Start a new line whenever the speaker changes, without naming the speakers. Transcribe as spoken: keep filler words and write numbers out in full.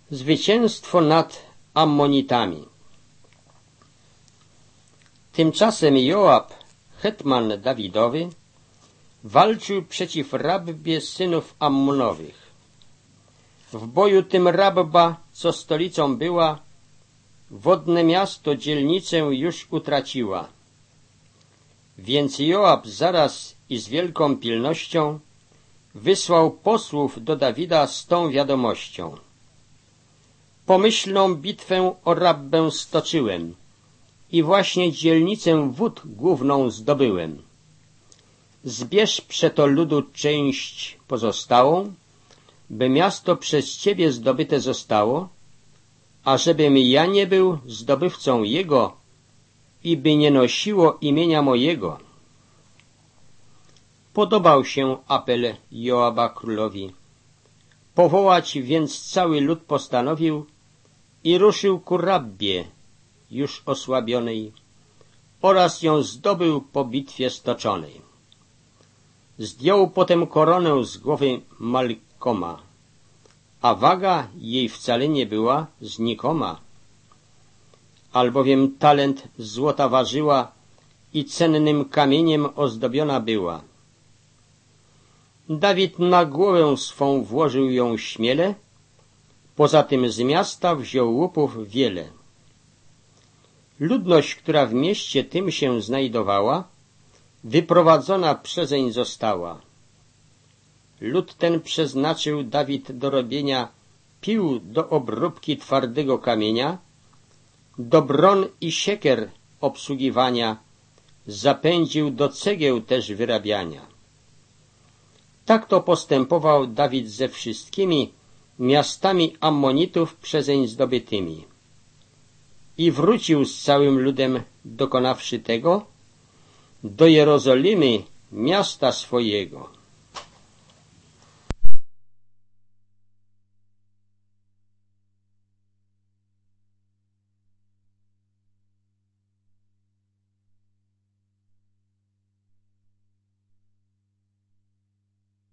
Zwycięstwo nad Ammonitami. Tymczasem Joab, hetman Dawidowy, walczył przeciw Rabbie synów Ammonowych. W boju tym Rabba, co stolicą była, wodne miasto dzielnicę już utraciła. Więc Joab zaraz i z wielką pilnością wysłał posłów do Dawida z tą wiadomością. Pomyślną bitwę o Rabbę stoczyłem i właśnie dzielnicę wód główną zdobyłem. Zbierz przeto ludu część pozostałą, by miasto przez ciebie zdobyte zostało, ażebym ja nie był zdobywcą jego i by nie nosiło imienia mojego. Podobał się apel Joaba królowi. Powołać więc cały lud postanowił i ruszył ku Rabbie, już osłabionej, oraz ją zdobył po bitwie stoczonej. Zdjął potem koronę z głowy Malkoma, a waga jej wcale nie była znikoma, albowiem talent złota ważyła i cennym kamieniem ozdobiona była. Dawid na głowę swą włożył ją śmiele, poza tym z miasta wziął łupów wiele. Ludność, która w mieście tym się znajdowała, wyprowadzona przezeń została. Lud ten przeznaczył Dawid do robienia pił do obróbki twardego kamienia, do bron i siekier obsługiwania, zapędził do cegieł też wyrabiania. Tak to postępował Dawid ze wszystkimi miastami Ammonitów przezeń zdobytymi. I wrócił z całym ludem, dokonawszy tego, do Jerozolimy, miasta swojego.